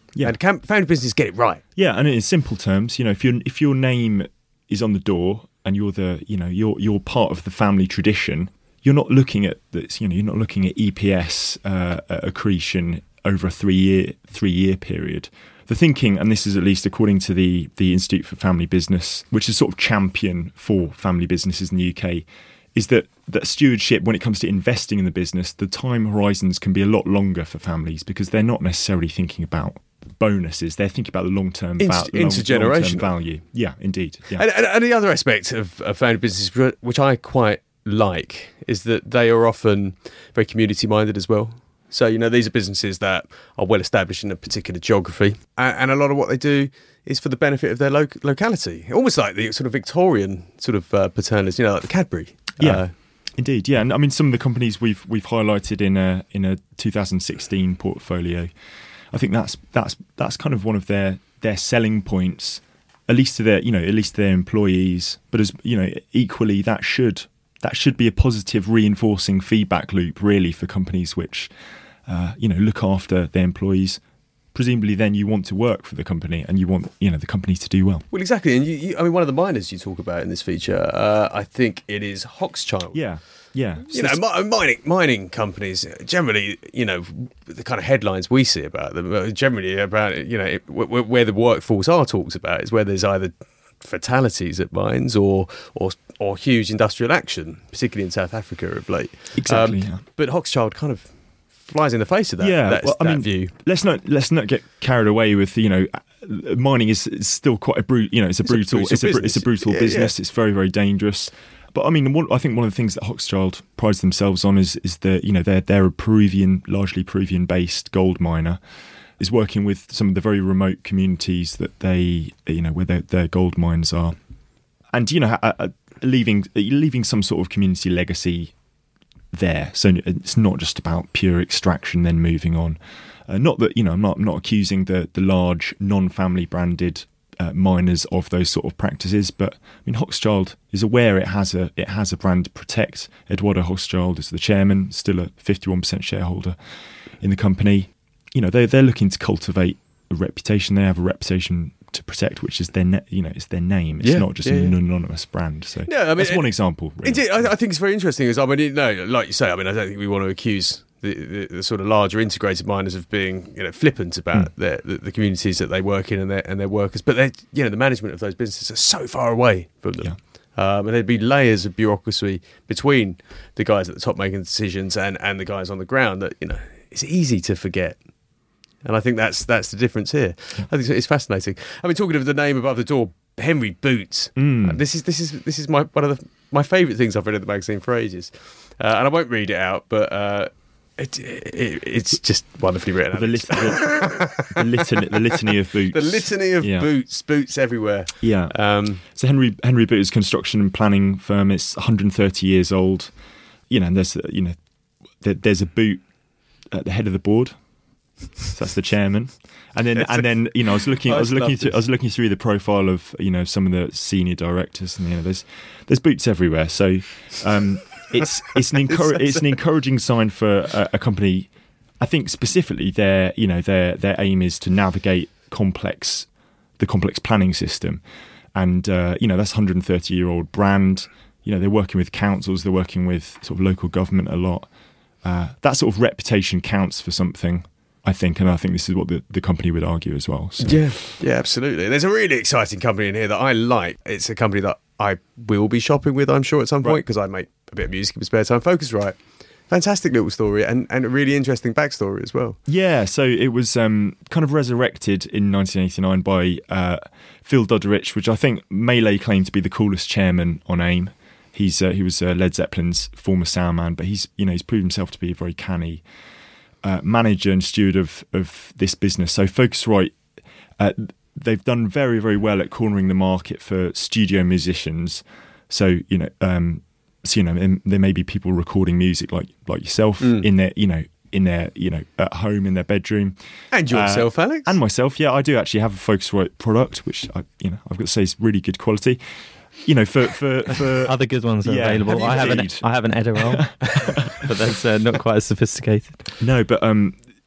Yeah. And can family businesses get it right? Yeah, and in simple terms, you know, if your if your name is on the door and you're the, you know, you're you're part of the family tradition, you're not looking at this, you know, you're not looking at E P S uh, accretion over a three year three year period. The thinking, and this is at least according to the the Institute for Family Business, which is sort of champion for family businesses in the U K, is that that stewardship, when it comes to investing in the business, the time horizons can be a lot longer for families because they're not necessarily thinking about bonuses. They're thinking about the long-term, Inter- val- the long, intergenerational long-term value. Yeah, indeed. Yeah. And, and, and the other aspect of, of family businesses, which I quite like, is that they are often very community-minded as well. So, you know, these are businesses that are well established in a particular geography, and, and a lot of what they do is for the benefit of their lo- locality. Almost like the sort of Victorian sort of uh, paternalism, you know, like the Cadbury. Yeah, uh, indeed. Yeah, and I mean, some of the companies we've we've highlighted in a in a two thousand sixteen portfolio, I think that's that's that's kind of one of their their selling points, at least to their you know at least to their employees. But as you know, equally that should that should be a positive reinforcing feedback loop, really, for companies which uh, you know look after their employees. Presumably, then you want to work for the company, and you want you know the company to do well. Well, exactly. And you, you, I mean, one of the miners you talk about in this feature, uh, I think it is Hochschild. Yeah, yeah. You know, mi- mining mining companies generally, you know, the kind of headlines we see about them are generally about you know it, where, where the workforce are talked about is where there's either fatalities at mines or or or huge industrial action, particularly in South Africa of late. Exactly. Um, yeah. But Hochschild kind of flies in the face of that. Yeah, that, well, I that mean, view. Let's not let's not get carried away with you know, mining is, is still quite a brute. You know, it's a It's a brutal, brutal it's a, br- business. it's a brutal Yeah, business. yeah. It's very very dangerous. But I mean, one, I think one of the things that Hochschild prides themselves on is is that you know they're they're a Peruvian, largely Peruvian based gold miner, is working with some of the very remote communities that they you know where their, their gold mines are, and you know uh, uh, leaving leaving some sort of community legacy there. So it's not just about pure extraction then moving on. Uh, not that you know I'm not I'm not accusing the the large non-family branded uh, miners of those sort of practices, but I mean Hochschild is aware it has a it has a brand to protect. Eduardo Hochschild is the chairman, still a fifty-one percent shareholder in the company. You know they they're looking to cultivate a reputation. They have a reputation to protect, which is their ne- you know it's their name. It's Yeah, not just yeah, an yeah. anonymous brand. So Yeah, I mean, that's one it- example. Really. Indeed, I, I think it's very interesting. Is I mean, no, like you say, I mean, I don't think we want to accuse the, the, the sort of larger integrated miners of being, you know, flippant about Mm. their, the, the communities that they work in and their and their workers. But they, you know, the management of those businesses are so far away from them. Yeah. Um, and there'd be layers of bureaucracy between the guys at the top making decisions and, and the guys on the ground that, you know, it's easy to forget. And I think that's that's the difference here. Yeah. I think it's fascinating. I mean, talking of the name above the door, Henry Boot. Mm. Uh, this is this is this is my one of the my favourite things I've read in the magazine for ages, uh, and I won't read it out, but uh, it, it it's just wonderfully written. The, lit- the, the, litany, the litany of boots. The litany of Yeah. boots, boots everywhere. Yeah. Um, So Henry Henry Boot is a construction and planning firm. It's one hundred thirty years old. You know, and there's uh, you know there, there's a boot at the head of the board. So that's the chairman, and then and then you know I was looking I was I looking love through, this. I was looking through the profile of you know some of the senior directors, and you know there's there's boots everywhere. So um, it's it's an encour- it's an encouraging sign for a, a company. I think specifically their you know their their aim is to navigate complex the complex planning system, and uh, you know that's one hundred thirty year old brand. You know they're working with councils, they're working with sort of local government a lot. Uh, that sort of reputation counts for something. I think, and I think this is what the, the company would argue as well. So. yeah, yeah, absolutely. There's a really exciting company in here that I like. It's a company that I will be shopping with, I'm sure, at some point, Right. because I make a bit of music in my spare time. Focusrite. Fantastic little story and, and a really interesting backstory as well. Yeah, so it was um, kind of resurrected in nineteen eighty-nine by uh, Phil Dodderich, which I think Melee claimed to be the coolest chairman on AIM. He's uh, he was uh, Led Zeppelin's former sound man, but he's you know he's proved himself to be a very canny uh, manager and steward of of this business. So Focusrite, uh, they've done very very well at cornering the market for studio musicians. So you know. Um, So you know, and there may be people recording music like like yourself Mm. in their, you know, in their, you know, at home in their bedroom, And yourself, Uh, Alex. and myself. Yeah, I do actually have a Focusrite product, which I, you know, I've got to say is really good quality. You know, for for, for Other good ones are Yeah, available. have you I have an indeed? I have an Edirol, but that's uh, not quite as sophisticated. no, but um,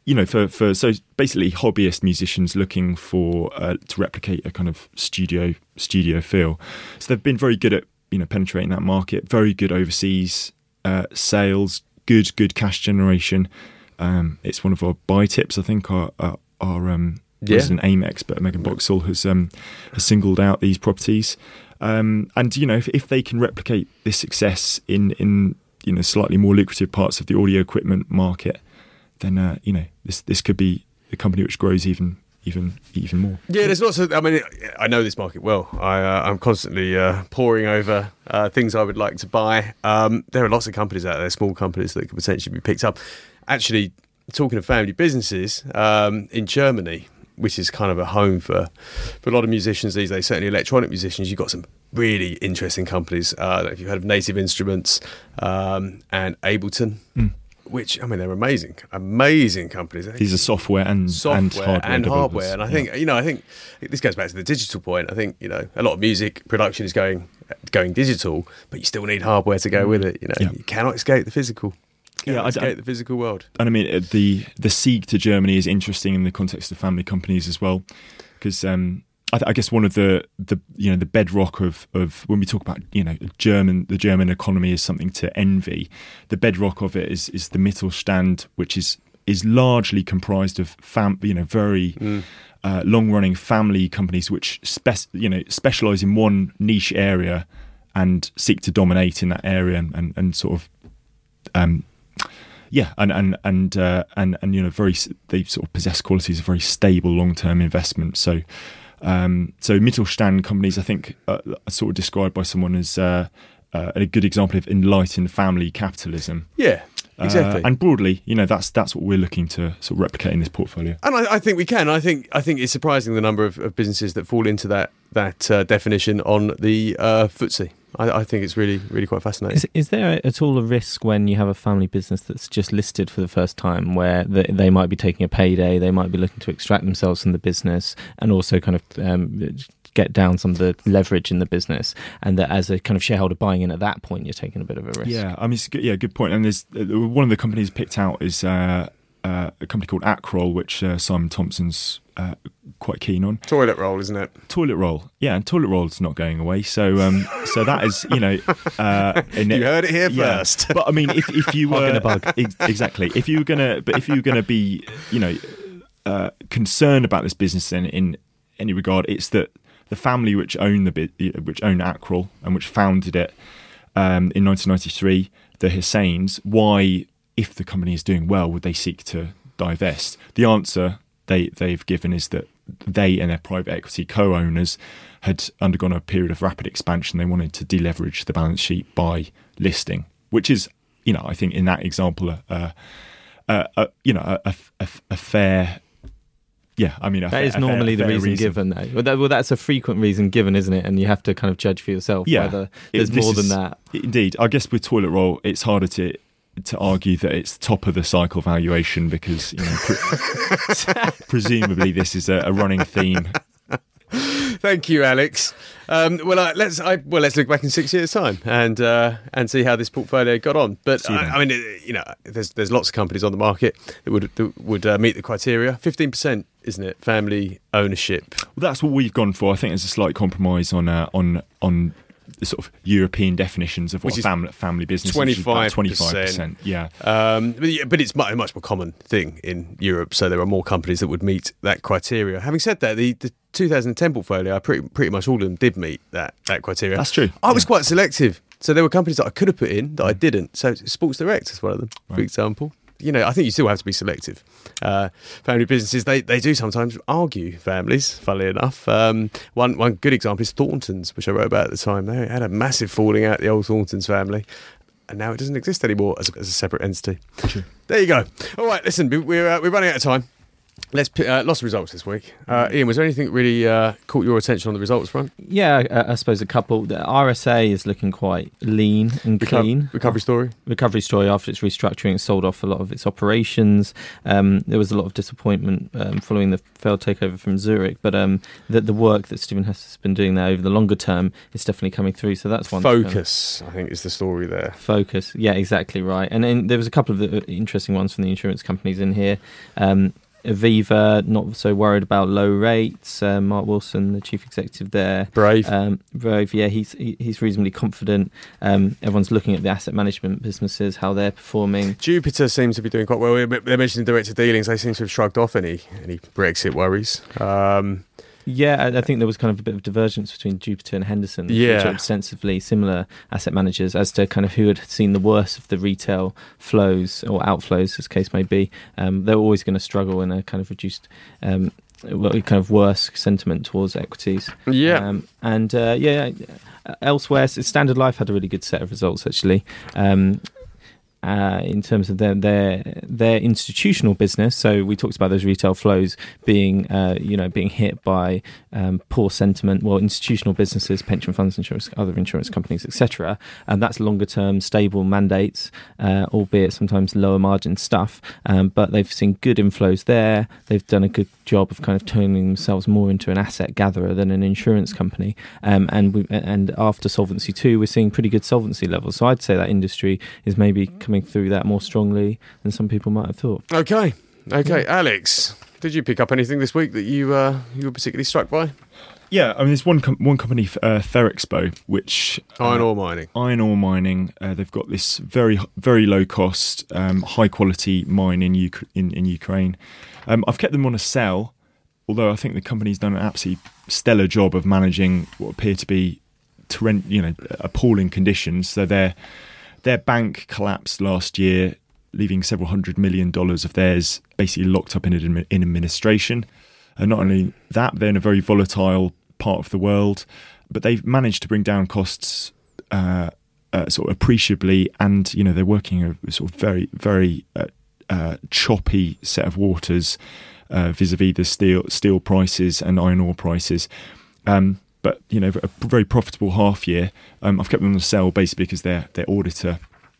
you know, for, for so basically hobbyist musicians looking for uh, to replicate a kind of studio studio feel. So they've been very good at, you know, penetrating that market. Very good overseas uh, sales. Good good cash generation. Um, it's one of our buy tips. I think our our, our um, yeah. resident AIM expert Megan Boxall has um, has singled out these properties. Um, and you know, if, if they can replicate this success in in you know slightly more lucrative parts of the audio equipment market, then uh, you know this this could be a company which grows even even even more. Yeah, there's lots of. I mean, I know this market well. I uh, I'm constantly uh, poring over uh, things I would like to buy. Um, there are lots of companies out there, small companies that could potentially be picked up. Actually, talking of family businesses um, in Germany, which is kind of a home for for a lot of musicians these days, certainly electronic musicians, you've got some really interesting companies. Uh, if you've heard of Native Instruments um, and Ableton. Mm. Which, I mean, they're amazing, amazing companies. These are software and software and hardware. And, hardware. and I yeah. think, you know, I think this goes back to the digital point. I think, you know, a lot of music production is going going digital, but you still need hardware to go with it. You know, yeah. you cannot escape the physical. You yeah, I, escape I, the physical world. And I mean, the the Sieg to Germany is interesting in the context of family companies as well, because um, I, th- I guess one of the, the you know the bedrock of, of when we talk about you know German the German economy is something to envy. The bedrock of it is is the Mittelstand, which is is largely comprised of fam you know very mm. uh, long running family companies which spec you know specialize in one niche area and seek to dominate in that area and and, and sort of um. Yeah, and and and uh, and and you know, very they sort of possess qualities of very stable long-term investment. So, um, so Mittelstand companies, I think, uh, are sort of described by someone as uh, uh, a good example of enlightened family capitalism. Yeah, exactly. Uh, and broadly, you know, that's that's what we're looking to sort of replicate in this portfolio. And I, I think we can. I think I think it's surprising the number of, of businesses that fall into that that uh, definition on the uh, F T S E. I, I think it's really, really quite fascinating. Is, is there at all a risk when you have a family business that's just listed for the first time where they, they might be taking a payday, they might be looking to extract themselves from the business and also kind of um, get down some of the leverage in the business, and that as a kind of shareholder buying in at that point, you're taking a bit of a risk? Yeah, I mean, it's good, yeah, good point. And there's uh, one of the companies picked out is uh, uh, a company called Acroll, which uh, Simon Thompson's uh, quite keen on. Toilet roll, isn't it? Toilet roll, yeah, and toilet roll's not going away. So, um, so that is, you know, uh, you it, heard it here yeah. first. But I mean, if if you were a bug. ex- exactly, if you were gonna, but if you were gonna be, you know, uh, concerned about this business in in any regard, it's that the family which owned the bit, which owned Acroll and which founded it um, in nineteen ninety-three, the Husseins. Why, if the company is doing well, would they seek to divest? The answer they they've given is that they and their private equity co-owners had undergone a period of rapid expansion. They wanted to deleverage the balance sheet by listing, which is, you know, I think in that example, a, a, a, a you know, a, a, a fair. Yeah, I mean, a that fair, is normally a fair, the fair reason, reason given, though. Well, that, well, that's a frequent reason given, isn't it? And you have to kind of judge for yourself yeah, whether there's it, more is, than that. Indeed, I guess with toilet roll, it's harder to to argue that it's top of the cycle valuation because, you know, pre- presumably this is a, a running theme. Thank you, Alex. Um, well, uh, let's I, well let's look back in six years' time and uh, and see how this portfolio got on. But I, I mean, it, you know, there's there's lots of companies on the market that would that would uh, meet the criteria. Fifteen percent, isn't it? Family ownership. Well, that's what we've gone for. I think there's a slight compromise on uh, on on the sort of European definitions of what a family family business twenty-five is. twenty-five percent. Yeah. Um, but, yeah, but it's much, a much more common thing in Europe. So there are more companies that would meet that criteria. Having said that, the, the two thousand ten portfolio, pretty pretty much all of them did meet that that criteria. That's true. I was yeah. quite selective. So there were companies that I could have put in that I didn't. So Sports Direct is one of them, right. for example. You know, I think you still have to be selective. Uh, family businesses, they, they do sometimes argue families, funnily enough. Um, one one good example is Thorntons, which I wrote about at the time. They had a massive falling out, the old Thorntons family. And now it doesn't exist anymore as a, as a separate entity. Sure. There you go. All right, listen, we're uh, we're running out of time. Let's uh, lots of results this week. Uh, Ian, was there anything that really uh, caught your attention on the results front? Yeah, I, I suppose a couple. The R S A is looking quite lean and Reco- clean. Recovery story? Recovery story after its restructuring. It sold off a lot of its operations. Um, there was a lot of disappointment um, following the failed takeover from Zurich, but um, the, the work that Stephen Hess has been doing there over the longer term is definitely coming through, so that's one. Focus, I think, is the story there. Focus, yeah, exactly right. And then there was a couple of the interesting ones from the insurance companies in here. Um, Aviva, not so worried about low rates. Uh, Mark Wilson, the chief executive there. Brave. Um, Brave, yeah, he's he, he's reasonably confident. Um, everyone's looking at the asset management businesses, how they're performing. Jupiter seems to be doing quite well. They're mentioning director dealings. They seem to have shrugged off any any Brexit worries. Um, Yeah, I think there was kind of a bit of divergence between Jupiter and Henderson, Yeah. which are ostensibly similar asset managers, as to kind of who had seen the worst of the retail flows or outflows, as the case may be. Um, they're always going to struggle in a kind of reduced, um, well, kind of worse sentiment towards equities. yeah. Um, and uh, yeah, elsewhere, Standard Life had a really good set of results actually. Um, Uh, in terms of their, their their institutional business, so we talked about those retail flows being, uh, you know, being hit by um, poor sentiment. Well, institutional businesses, pension funds, insurance, other insurance companies, et cetera, and that's longer term, stable mandates, uh, albeit sometimes lower margin stuff. Um, but they've seen good inflows there. They've done a good job of kind of turning themselves more into an asset gatherer than an insurance company. Um, and we, and after Solvency two, we're seeing pretty good solvency levels. So I'd say that industry is maybe coming through that more strongly than some people might have thought. Okay. Okay. Alex, did you pick up anything this week that you uh, you were particularly struck by? Yeah, I mean, there's one com- one company, uh, Ferrexpo, which uh, Iron ore mining. Iron ore mining. Uh, they've got this very very low cost, um, high quality mine in Uk- in, in Ukraine. Um, I've kept them on a sell, although I think the company's done an absolutely stellar job of managing what appear to be, torrent, you know, appalling conditions. So their their bank collapsed last year, leaving several hundred million dollars of theirs basically locked up in admi- in administration. And not only that, they're in a very volatile part of the world, but they've managed to bring down costs uh, uh, sort of appreciably, and you know they're working a sort of very very uh, uh, choppy set of waters uh, vis-a-vis the steel steel prices and iron ore prices. Um, but you know, a very profitable half year. Um, I've kept them on the sell basically because their their auditor,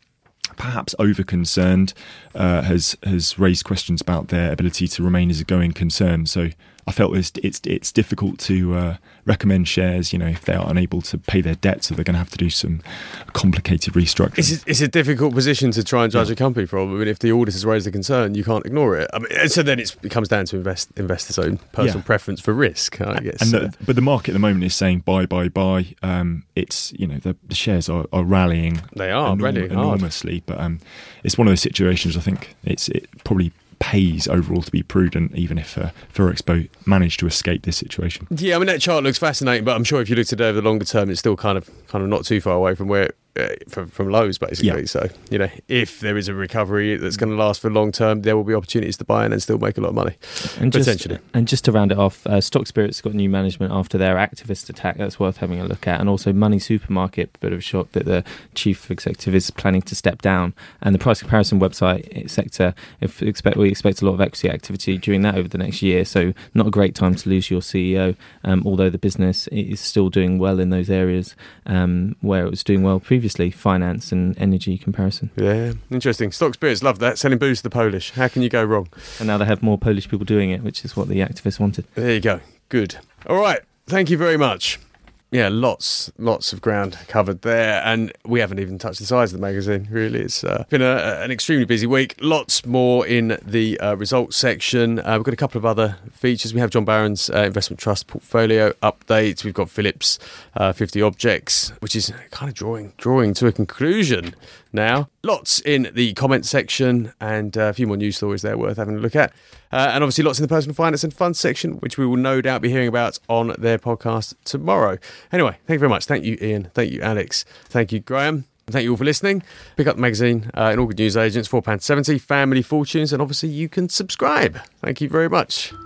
perhaps over concerned, uh, has has raised questions about their ability to remain as a going concern. So I felt it's it's, it's difficult to uh, recommend shares, you know, if they are unable to pay their debt, so they're going to have to do some complicated restructuring. It's a, it's a difficult position to try and judge Yeah. a company from. I mean, if the auditors raise the concern, you can't ignore it. I mean, so then it's, it comes down to invest, investors' own personal Yeah. preference for risk, I guess. And the, but the market at the moment is saying buy, buy, buy. Um, it's you know the, the shares are, are rallying. They are enorm- rallying hard. enormously, but um, it's one of those situations. I think it's it probably pays overall to be prudent, even if uh, Ferrexpo managed to escape this situation. Yeah, I mean that chart looks fascinating, but I'm sure if you looked at it over the longer term, it's still kind of kind of not too far away from where uh, from, from lows, basically. Yeah. So you know, if there is a recovery that's going to last for long term, there will be opportunities to buy in and still make a lot of money. And just, Potentially. and just to round it off, uh, Stock Spirit's got new management after their activist attack. That's worth having a look at. And also Money Supermarket, bit of a shock that the chief executive is planning to step down. And the price comparison website sector, if expect we expect a lot of equity activity during that over the next year. So not a great time to lose your C E O, um, although the business is still doing well in those areas um, where it was doing well previously, finance and energy comparison. Yeah, interesting. Stock Spirits, love that. Selling booze to the Polish. How can you go wrong? And now they have more Polish people doing it, which is what the activists wanted. There you go. Good. All right. Thank you very much. Yeah, lots, lots of ground covered there, and we haven't even touched the size of the magazine, really. It's uh, been a, an extremely busy week. Lots more in the uh, results section. Uh, we've got a couple of other features. We have John Barron's uh, investment trust portfolio update. We've got Phillips uh, fifty objects, which is kind of drawing drawing to a conclusion now. Lots in the comments section, and uh, a few more news stories there worth having a look at. Uh, and obviously lots in the personal finance and funds section, which we will no doubt be hearing about on their podcast tomorrow. Anyway, thank you very much. Thank you, Ian. Thank you, Alex. Thank you, Graham. And thank you all for listening. Pick up the magazine uh, in all good news agents, four pounds seventy, Family Fortunes, and obviously you can subscribe. Thank you very much.